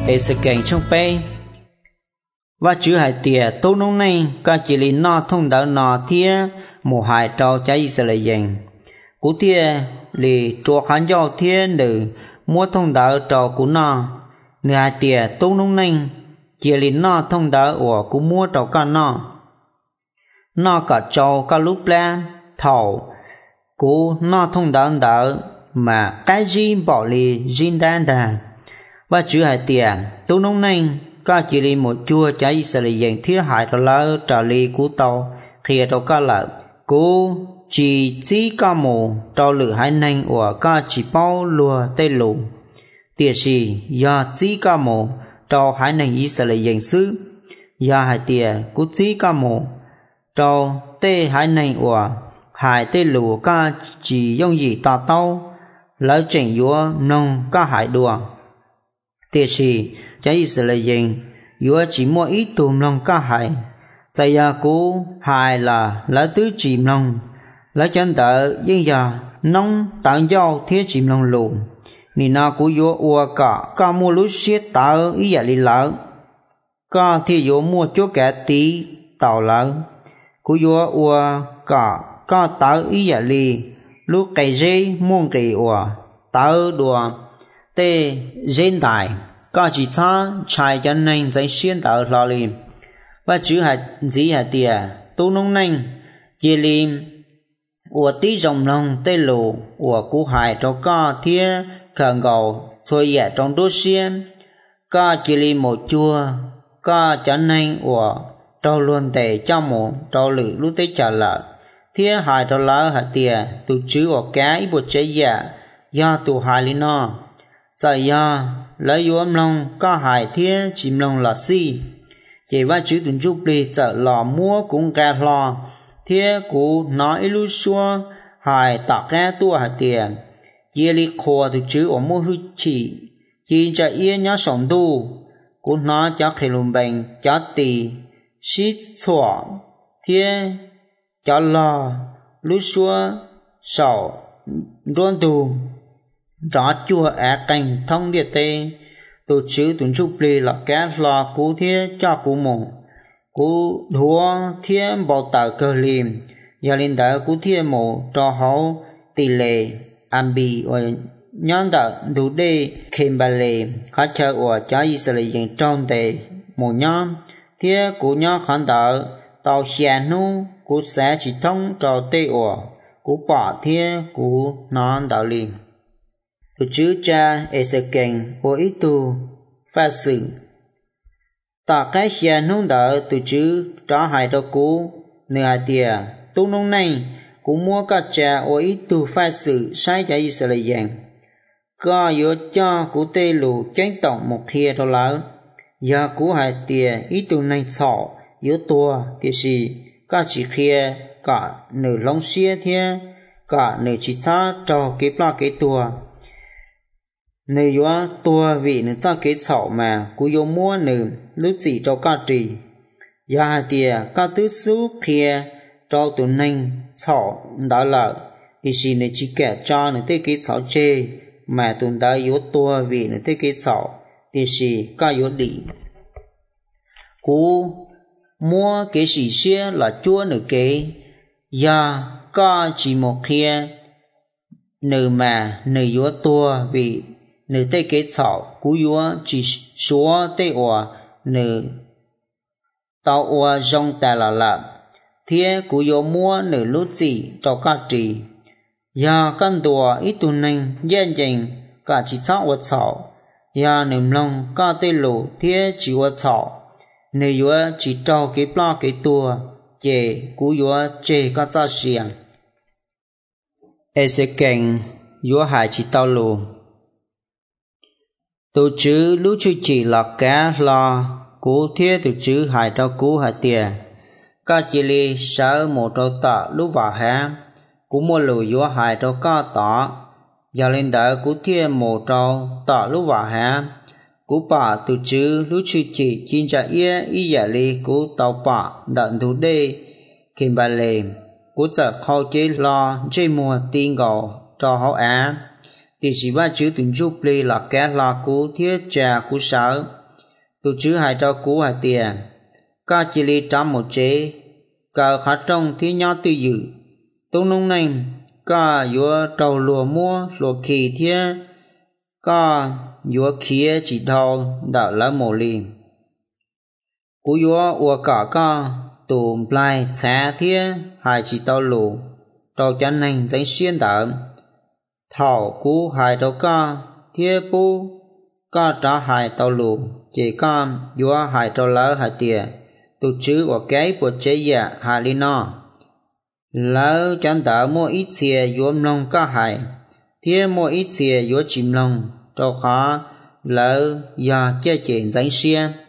e sự cảnh trong pe và chữ hải tiệt tô nông này cả chỉ lý nó thông đạo nó thia một hải trâu trái Israel dành cú thia lì chùa khán giao thia nữ mua thông đạo trâu cú nó nửa hải tiệt tô nông này chỉ lý nó thông đạo của cú mua trâu cả nó cả trâu cả lúc la thầu cú nó thông đạo đạo mà cái gì bỏ lì jin đan đà và chữ hải tiệt tô nông này cả chỉ lý một chùa trái Israel dành thiết hại cho lỡ trả lý cú tàu khi cho cả lỡ cú chỉ cả một cho lửa hai nành của cả chỉ bao lùa tây lù tiệt sĩ do chỉ cả một cho hai nành Israel dành xứ do hai tiệt cú chỉ cả một cho tây hai nành của hai tây lù cả chỉ dùng gì ta tao lỡ chỉnh vua nông cả hải đùa tiệt sĩ trái Israel dành vua chỉ mua ít tùm lòng cả hải tại gia cú hải là lỡ tứ chìm lòng lỡ chân tờ nhưng giờ nông tặng giao thiết chìm lòng lù nì na cú vua ua cả mua lúa xiết tờ ý giả lý lỡ cả thì vua mua chỗ kẻ tí tàu lỡ cú vua ua cả tờ ý giả lý lúc cây dê muôn cây ua tờ đùa tê dên đại có chỉ ta trái chân nên dây xuyên tờ lò lìm và chữ hạt gì hạt tiệt tu nông nên chia lim của tí dòng lòng tê lù của cú hải cho có thia khẩn cầu thôi dạ trong đốt xiên có chia lim một chua có chân nên của trâu luôn tệ cho một trâu lử lúc tế trả lợ thia hải cho lỡ hạt tiệt tu chữ của cái bộ chế dạ do tu hải lý nó giờ do lấy vô âm lòng có hải thiên chìm lòng là si chỉ và chữ tuần chúc đi chợ lò mua cũng gà lò thiên cú nói lưu xua hải tạc ra tua hạt tiền chia li khô từ chữ ở mua hư chỉ cho yên nhớ sống tu cú nói cho khi lùm bệnh cho tì xít xỏ thiên cho lò lưu xua sầu đôn tù rõ chùa á cảnh thông địa tê tổ chữ tuần chúc lì là cá lò cú thiết cho cú mù cú đua thiên bảo tờ cơ liềm giờ linh đỡ cú thiên mù cho hậu tỷ lệ ambi ở nhóm đỡ đủ đê khem bà lệ khá chờ của cho Israel dành trong tệ một nhóm thiết cú nhóm khán đỡ tàu xe nu cú sẽ chỉ thông cho tê của cú bỏ thiết cú non đỡ liền tu chữ cha e se keng o itu phát sự ta cái xe nông đỡ tu chữ trả hại cho cú nửa tiệt tu nông này cú mua cả cha o itu phát sự sai cho Israel dành có yếu cho cú tê lù chánh tổng một kia cho lỡ giờ cú hại tiệt itu này sọ yếu tua thì gì cả chỉ kia cả nửa lông xia thiên cả nửa chỉ xa cho cái pla cái tua nơi yếu tua vị nữa cho cái sọ mà cú yếu mua nửa lúc gì cho cả trì giờ tiệt cả tứ số kia cho tụi nên sọ đã lỡ thì gì nữa chỉ kẻ cho nữa tới cái sọ chê mà tụi đã yếu tua vị nữa tới cái sọ thì gì cả yếu đi cú mua cái gì xe là chua nửa cái giờ có chỉ một kia nửa mà nửa yếu tua vị nửa tây cái sọ cú yếu chỉ số tây ủa nửa tao ủa trong tài là lợn thế cú yếu mua nửa lúc gì cho các trì giờ căn đùa ít tuần nên dân dành cả chỉ sáu ủa sọ giờ nửa lòng cả tây lù thế chỉ ủa sọ nửa yếu chỉ cho cái pla cái tua chè cú yếu chè các gia xiang ese keng yếu hải chỉ tao lù tổ chữ lúc chữ chỉ là cá lo cú thiết tổ chữ hải cho cú hải tiền các chỉ li sở một trâu tạ lúc vào hè cú mua lù yếu hải cho cá tạ giờ lên đỡ cú thiết một trâu tạ lúc vào hè cú bà tổ chữ lúc chữ chỉ chín trả ý giả li cú tàu bà đợn thủ đê kim bà lề cú giờ khâu chế lo chế mua tiền gạo cho họ á thì chỉ ba chữ từng giúp lì là kẻ là cú thiết trà cú sáu tu chữ hai cho cú hai tiền ca chỉ lì trăm một chế cả khá trong thì nhau tư dự tu nông này ca vừa trầu lùa mua lùa kỳ thiết ca vừa kia chỉ thao đã là một lì cú vừa ua cả ca tù plai xé thiết hai chỉ tao lù trầu chân này danh xuyên đỡ thảo cú hai trầu ca thiết bu ca trả hai tao lù chỉ cam vừa hai trầu lỡ hai tiền tu chữ của cái bộ chế dạ hai li no lỡ chân đỡ mua ít xìa yếm lòng ca hai thiết mua ít xìa yếm chìm lòng trầu khó lỡ giờ chơi chuyện danh xuyên